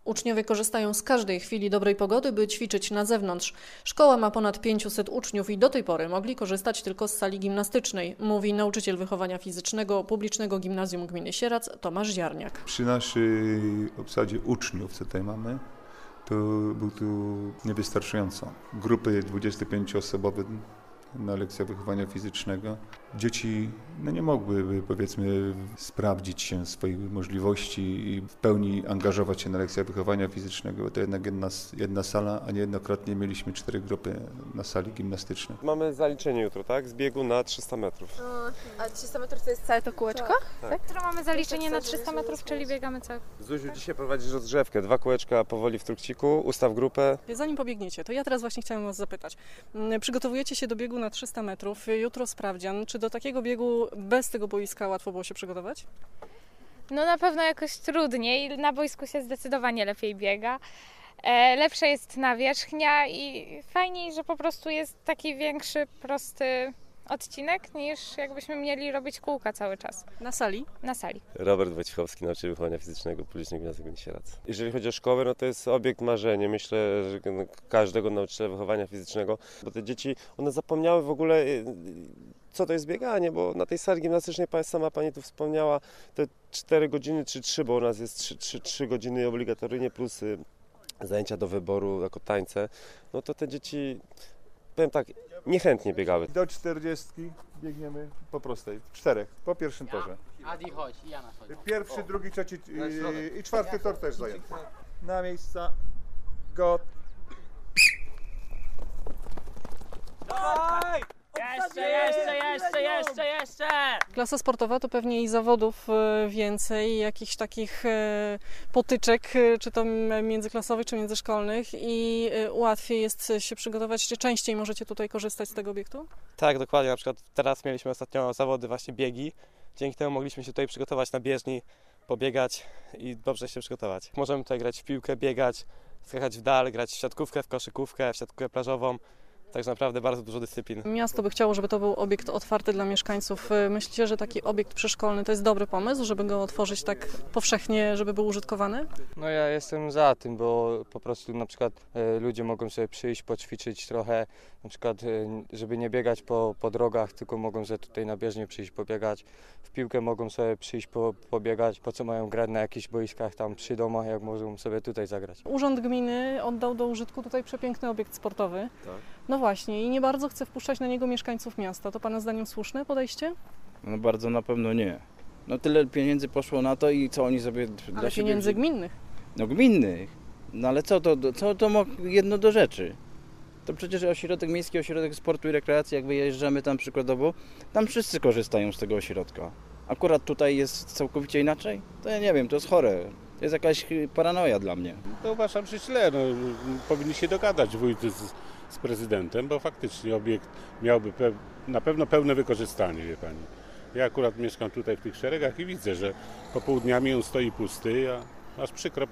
Uczniowie korzystają z każdej chwili dobrej pogody, by ćwiczyć na zewnątrz. Szkoła ma ponad 500 uczniów i do tej pory mogli korzystać tylko z sali gimnastycznej, mówi nauczyciel wychowania fizycznego Publicznego Gimnazjum Gminy Sieradz Tomasz Ziarniak. Przy naszej obsadzie uczniów, co tutaj mamy, to był tu niewystarczająco. Grupy 25-osobowe na lekcjach wychowania fizycznego. Dzieci nie mogłyby, powiedzmy, sprawdzić się swoich możliwości i w pełni angażować się na lekcjach wychowania fizycznego, bo to jednak jedna sala, a niejednokrotnie mieliśmy 4 grupy na sali gimnastycznej. Mamy zaliczenie jutro, tak? Z biegu na 300 metrów. A 300 metrów to jest całe to kółeczko? Tak. Jutro mamy zaliczenie na 300 metrów, czyli biegamy cały. Zuziu, dzisiaj prowadzisz rozgrzewkę. 2 kółeczka powoli w trukciku, ustaw grupę. Zanim pobiegniecie, to ja teraz właśnie chciałam Was zapytać. Przygotowujecie się do biegu na 300 metrów, jutro sprawdzian. Czy do takiego biegu bez tego boiska łatwo było się przygotować? No na pewno jakoś trudniej, na boisku się zdecydowanie lepiej biega. Lepsza jest nawierzchnia i fajniej, że po prostu jest taki większy, prosty odcinek, niż jakbyśmy mieli robić kółka cały czas. Na sali? Na sali. Robert Wojciechowski, nauczyciel wychowania fizycznego Publicznego Gimnazjum Gminy Sieradz. Jeżeli chodzi o szkołę, no to jest obiekt marzenia. Myślę, że każdego nauczyciela wychowania fizycznego, bo te dzieci, one zapomniały w ogóle, co to jest bieganie, bo na tej sali gimnastycznej sama pani tu wspomniała, te 4 godziny czy 3, bo u nas jest 3 godziny obligatoryjnie plus zajęcia do wyboru jako tańce, no to te dzieci, powiem tak, niechętnie biegały. Do 40 biegniemy po prostej, 4, po pierwszym torze. Adi, chodź, i Jana chodź. Pierwszy, drugi, trzeci i 4 tor też zajęty. Na miejsca, go. Jeszcze! Klasa sportowa to pewnie i zawodów więcej, jakichś takich potyczek, czy to międzyklasowych, czy międzyszkolnych i łatwiej jest się przygotować, czy częściej możecie tutaj korzystać z tego obiektu? Tak, dokładnie. Na przykład teraz mieliśmy ostatnio zawody właśnie biegi. Dzięki temu mogliśmy się tutaj przygotować na bieżni, pobiegać i dobrze się przygotować. Możemy tutaj grać w piłkę, biegać, skakać w dal, grać w siatkówkę, w koszykówkę, w siatkówkę plażową. Także naprawdę bardzo dużo dyscyplin. Miasto by chciało, żeby to był obiekt otwarty dla mieszkańców. Myślicie, że taki obiekt przyszkolny to jest dobry pomysł, żeby go otworzyć tak powszechnie, żeby był użytkowany? No ja jestem za tym, bo po prostu na przykład ludzie mogą sobie przyjść, poćwiczyć trochę, na przykład żeby nie biegać po drogach, tylko mogą sobie tutaj na bieżnię przyjść pobiegać. W piłkę mogą sobie przyjść pobiegać, po co mają grać na jakichś boiskach tam przy domach, jak mogą sobie tutaj zagrać. Urząd Gminy oddał do użytku tutaj przepiękny obiekt sportowy. Tak. No właśnie i nie bardzo chce wpuszczać na niego mieszkańców miasta. To Pana zdaniem słuszne podejście? No bardzo na pewno nie. No tyle pieniędzy poszło na to i co oni sobie dla Ale siebie pieniędzy wzięli? gminnych. No gminnych. No ale co to ma jedno do rzeczy? To przecież miejski ośrodek sportu i rekreacji, jak wyjeżdżamy tam przykładowo, tam wszyscy korzystają z tego ośrodka. Akurat tutaj jest całkowicie inaczej? To ja nie wiem, to jest chore. To jest jakaś paranoja dla mnie. To uważam, że źle. No, powinni się dogadać wójt z prezydentem, bo faktycznie obiekt miałby na pewno pełne wykorzystanie, wie pani. Ja akurat mieszkam tutaj w tych szeregach i widzę, że popołudniami on stoi pusty, a aż przykro.